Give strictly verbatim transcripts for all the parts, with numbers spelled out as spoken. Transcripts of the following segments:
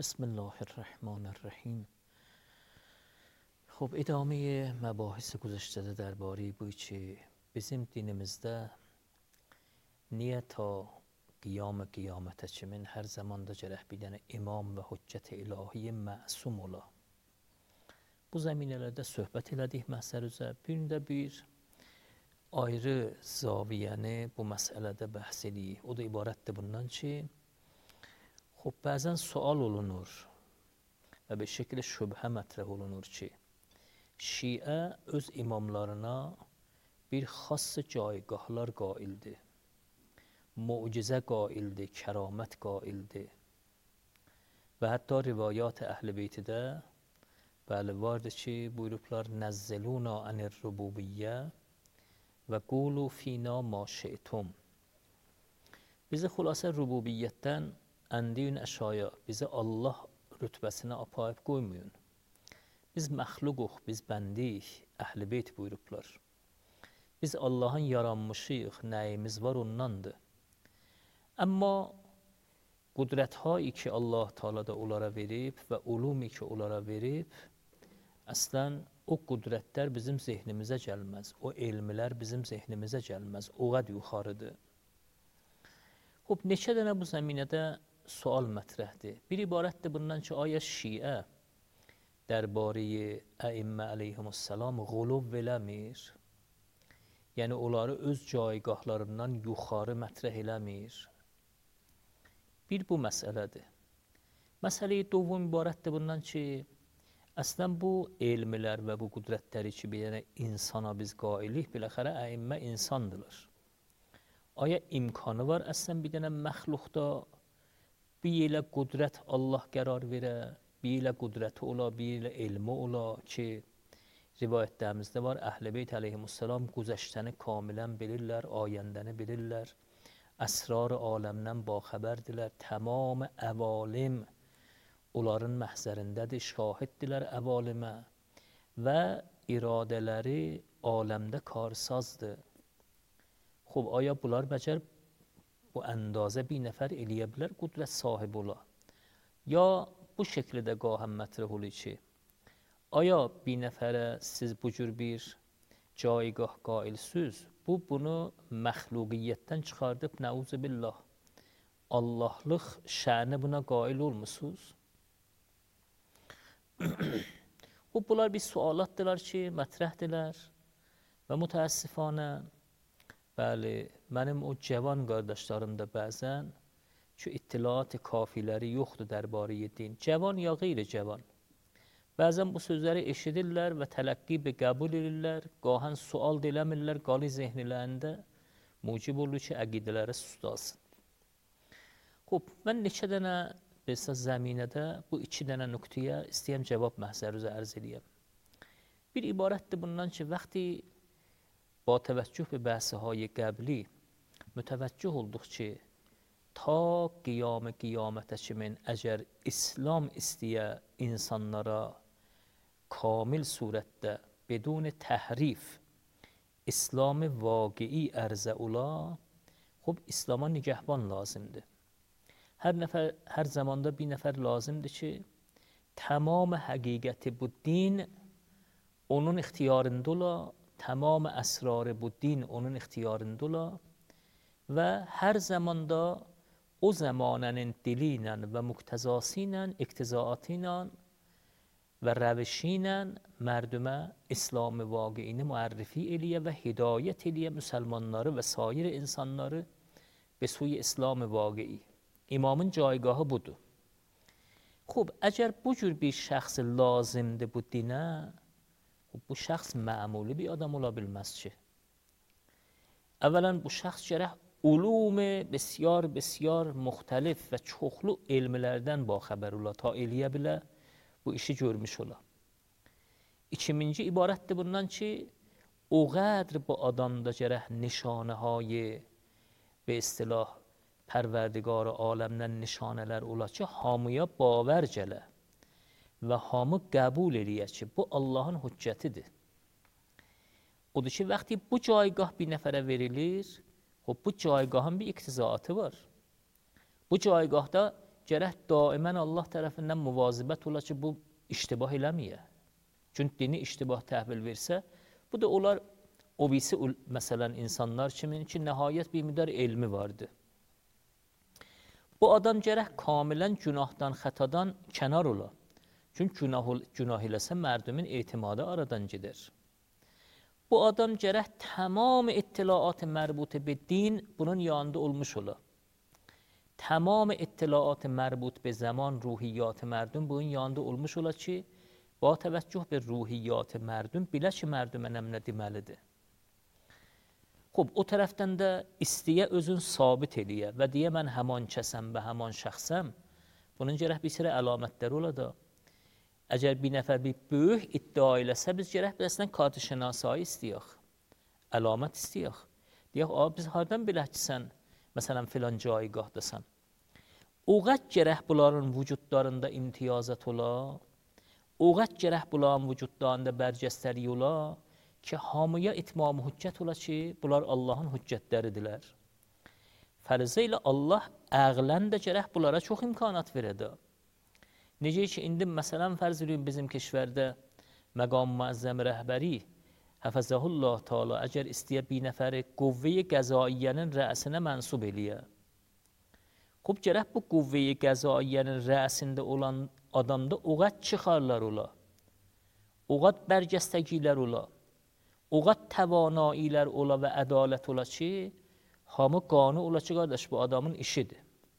بسم الله الرحمن الرحیم. خب ادامه mabahis گذشته درباره boyunca bizim dinimizde niye ta qiyam qiyamətə kimin hər zamanda gərək bir dənə imam və hüccət ilahi məsum ola. Bu zəminələrdə söhbət elədik məsələ üzrə. Bir də bir ayrı zaviyəni bu məsələdə bəhs eləyik. O da ibarətdir bundan ki, خب بعضا سوال olunur və bir şəkildə şübhə mətrəh olunur ki, Şiə öz imamlarına bir xas caygahlar qaildir, mucizə qaildir, kəramət qaildir və hətta rivayat əhl-i beytidə bəli vardır ki, buyurublar nəzzəluna anir rububiyyə və qulu fina ma şi'tum. Bizi xülasə rububiyyətdən əndiyün əşaya, bizi Allah rütbəsinə apayıb qoymayın. Biz məxluquq, biz bəndik, əhl-i beyt buyurublar. Biz Allahın yaranmışıyıq, nəyimiz var ondandır. Amma qudrəthayi ki Allah Teala da onlara verib və ulumi ki onlara verib, əslən o qudrətlər bizim zehnimizə gəlməz, o elmlər bizim zehnimizə gəlməz, o qəd yuxarıdır. Xub, neçə dənə bu zəminədə sual mətrəhdir. Bir ibarətdir bundan ki, aya Şiə dərbarə əimmə əleyhimussalamğuluv eləmir. Yəni, onları öz caygahlarından yuxarı mətrəh eləmir. Bir bu məsələdir. Məsələyi dovun ibarətdir bundan ki, əslən bu elmlər və bu qudrətləri ki, bir dənə insana biz qailik, biləxərə əimmə insandırlar. Aya imkanı var əslən bir dənə məxluqda bir ilə qudrət Allah qərar verə, bir ilə qudrəti ola, bir ilə elmi ola ki, rivayətlərimizdə var, Əhl-i Beyt əleyhimussalam güzəştəni kamilən bilirlər, ayəndəni bilirlər, əsrar-ı aləmdən baxəbərdilər, tamam əvalim onların məhzərindədir, şahiddirlər əvalimə və iradələri aləmdə karsazdır. Xub, aya bunlar bəcər bu əndazə bir nəfər eləyə bilər, qudrət sahibi ola. Ya bu şəkildə qahəm mətrəh olur ki, aya bir nəfərə siz bu cür bir caygah qailsüz, bu bunu məxluqiyyətdən çıxardıb, nəuzu billah, Allahlıq şəni buna qail olmusunuz. Bu, bunlar bir sualatdırlar ki, mətrəhdilər və mütəəssifanə, bəli, mənim o cavan qardaşlarım da bəzən ki, ittilaat-ı kafiləri yoxdur dərbarə din. Cavan ya qeyri cavan. Bəzən bu sözləri eşidirlər və tələqqi bir qəbul edirlər, qahən sual deləmirlər, qali zehnilərində mucib olur ki, əqidələri sustasın. Xub, mən neçə dənə bilsə zəminədə bu iki dənə nöqtəyə istəyəm cavab məhzər üzə ərz edəyəm. Bir ibarətdir bundan ki, vaxti با توجه به بحث های قبلی متوجه olduk ki ta qiyam qiyamətə kimin əgər İslam istəyə insanlara kamil surətdə بدون təhrif İslam-ı vaqei ərzə ola, xub, İslama nigəhban lazımdır. Hər nəfər, hər zamanda bir nəfər lazımdır ki, tamam həqiqəti bu din onun ixtiyarında ola, tamam əsrarı bu din onun ixtiyarında ola və hər zamanda o zamanənin dili ilə və müqtəzası ilə, iqtizaatı ilə və rəvişi ilə mərdümə İslam-ı vaqiini müərrifi eləyə və hidayət eləyə müsəlmanları və sair insanları به سوی İslam-ı vaqei. İmamın caygahı budur. Xub, əgər bu cür bir şəxs lazımdır bu dinə, bu şəxs məmuli bir adam ola bilməz ki. Əvvələn bu şəxs gərək ulum بسیار بسیار müxtəlif və çoxlu elmlərdən baxəbər ola, ta eləyə bilə bu işi görmüş ola. İkinci ibarətdir bundan ki, o qədr bu adamda gərək nişanəhayi به اصطلاح پروردگار عالمdən nişanələr ola ki, hamıya bavər gələ və hamı qəbul eləyə ki, bu Allahın hüccətidir. Odur ki, vaxtı bu caygah bir nəfərə verilir, bu caygahın bir iqtizaatı var. Bu caygahda gərək daimən Allah tərəfindən müvazibət ola ki, bu iştibah eləməyə. Çünki dini iştibah təhvil versə, bu da olar o birisi məsələn insanlar kimin ki, nəhayət bir müddət elmi vardı. Bu adam gərək kamilən günahdan, xətadan kənar ola. Çünki günah, günah eləsə mərdumin etimadı aradan gedər. Bu adam gərək tamam ittilaat mərbut be din bunun yanında olmuş ola. Tamam ittilaat mərbut be zaman, ruhiyyat mərdum bunun yanında olmuş ola ki, با توجه به روحیات مردم bilə ki, mərdumə nə deməlidir. Xub, o tərəfdən də istəyə özün sabit eləyə və deyə mən həman kəsəm və həman şəxsəm, bunun gərək bir sürə əlamətləri ola da. Əgər bir nəfər bir böyük iddia eləsə, biz gərək bəsdən kart şənasayı istəyək, əlamət istəyək. Deyək, abi biz hardan bilək ki, sən məsələn filan caygahdasan. Oğət gərək bunların vücudlarında imtiyazat ola, oğət gərək bunların vücudlarında bərcəstəri ola ki, hamıya itmam-ı hüccət ola ki, bunlar Allahın hüccətləridirlər. Fərzə ilə Allah əqlən də gərək bunlara çox imkanat verədə. Necə ki, indi məsələn fərz edin bizim keşvərdə məqam müəzzəm rəhbəri, həfəzəhullah taala, əgər istəyə bir nəfəri quvve-i qəzaiyyənin rəəsinə mənsub eləyə. Xub, gərək bu quvve-i qəzaiyyənin rəəsində olan adamda oğat çıxarlar ola, oğat bərgəstəgilər ola, oğat təvanailər ola və ədalət ola ki, hamı qanı ola ki, qardaş, bu adamın işidir.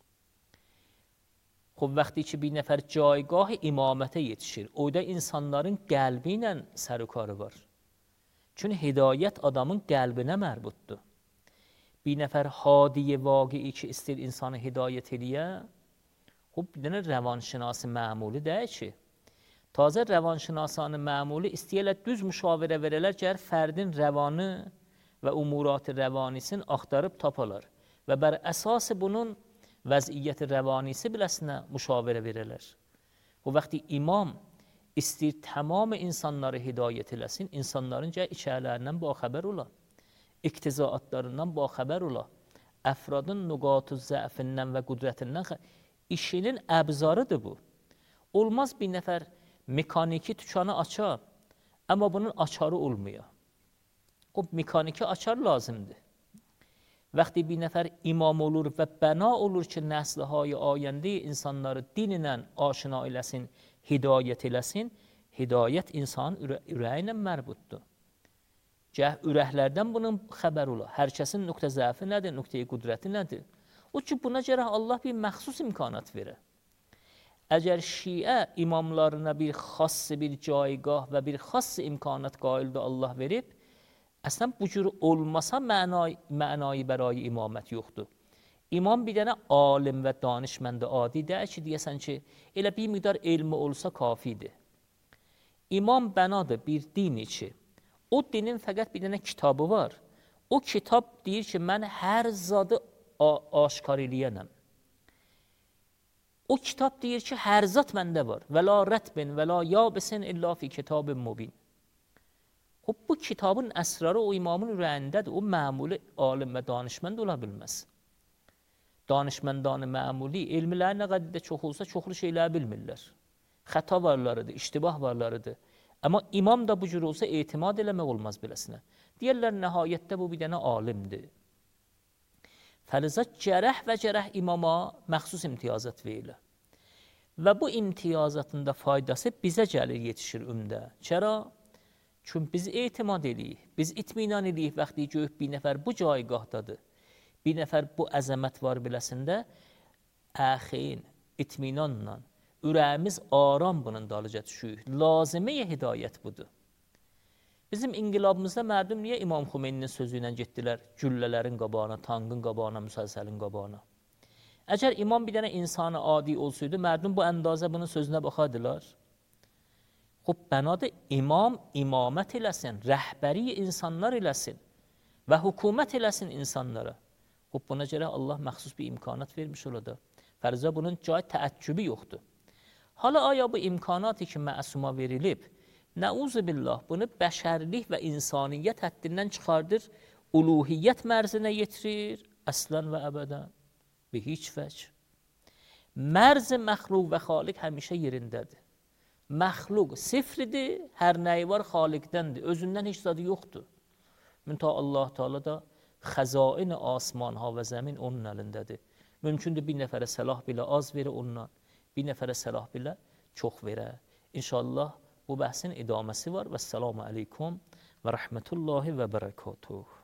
Xub, vaxtı ki, bir nəfər caygah imamətə yetişir, oyda insanların qəlbi ilə sərükarı var. Çünki hidayət adamın qəlbinə mərbutdur. Bir nəfər hadiyə vaqii ki, istir insanı hidayət eləyə, خب bir روانشناس معمولی ده ki, tazə روانشناسان معمولی istəyirlər düz müşavirə verələr ki, hər fərdin rəvanı və umurat rəvanisin axtarıb tapalar və bər əsas bunun vəziyyət rəvanisi biləsinə müşavirə verələr. Bu vaxtı imam istəyir tamam insanları hidayət eləsin, insanların gəl içərilərindən baxəbər ola, iqtizaatlarından baxəbər ola, əfradın nüqat-ı zəfindən və qüdrətindən İşinin əbzarıdır bu. Olmaz bir nəfər mekaniki tükanı açar, amma bunun açarı olmuyor. O mekaniki açar lazımdır. Vaxtı bir nəfər imam olur və bəna olur ki, nəslihay ayəndə insanları dinlə aşina eləsin, hidayət eləsin, hidayət insanın ürə ürəyinə mərbutdur. Gəh ürəklərdən bunun xəbər ola. Hər kəsin nöqtə zəfi nədir, nöqtəyi qüdrəti nədir? O ki, buna görə Allah bir məxsus imkanat verir. Əgər şiə imamlarına bir xas bir caygah və bir xas imkanat qaildə Allah verib, əslən bu cür olmasa mənayı, mənayı bəray imamət yoxdur. İmam bir dənə alim və danışməndə adi deyək ki, deyəsən ki, elə bir miqdar elmi olsa kafidir. İmam bənadır bir din içi. O dinin fəqət bir dənə kitabı var. O kitab deyir ki, mən hər zadı aşkar eləyənəm. O kitab deyir ki, hər zat məndə var. Və la rətbin və la yabisin illa fi kitabin mubin. O, bu kitabın əsrarı o imamın ürəyindədir. O məmuli alim və danışmənd ola bilməz. Danışməndanı məmuli, elmilər nə qədər də çox olsa, çoxlu şeylər bilmirlər. Xəta varlarıdır, iştibah varlarıdır. Amma imam da bu cür olsa etimad eləmək olmaz beləsinə. Deyərlər, nəhayətdə bu bir dənə alimdir. Fəlizat cərəh və cərəh imama məxsus imtiyazat verilə. Və bu imtiyazatında faydası bizə gəlir, yetişir ümdə. Çəra? Çünki biz etimad eləyik, biz itminan eləyik vaxtı göyüb bir nəfər bu caygahdadır. Bir nəfər bu əzəmət var biləsində, əxin, itminanla, ürəyimiz aram bunun dalıca düşür. Lazimə-i hidayət budur. Bizim inqilabımızda mərdum niyə İmam Xümeyninin sözü ilə getdilər güllələrin qabağına, tankın qabağına, müsəlsəlin qabağına? Əgər imam bir dənə insanı adi olsaydı, mərdum bu əndazə bunun sözünə baxardılar. Xub, bənadır imam imamət eləsin, rəhbəri insanlar eləsin və hökumət eləsin insanlara. Xub, buna görə Allah məxsus bir imkanat vermiş olada. Fərzə bunun cay təəccübü yoxdur. Hala aya bu imkanatı ki, məsuma verilib, Nəuzu billah, bunu bəşərlik və insaniyyət həddindən çıxardır, uluhiyyət mərzinə yetirir, əslən və əbədən, bir heç vəc. Mərz məxluq və xaliq həmişə yerindədir. Məxluq sifridir, hər nəyi var xaliqdəndir. Özündən heç zadı yoxdur. Müntə Allah Teala da xəzain asmanha və zəmin onun əlindədir. Mümkündür bir nəfərə səlah belə az verə ondan, bir nəfərə səlah belə çox verə. İnşallah bu bəhsin idaməsi var. Və səlamu aleykum və rəhmətullahi və bərəkatuhu.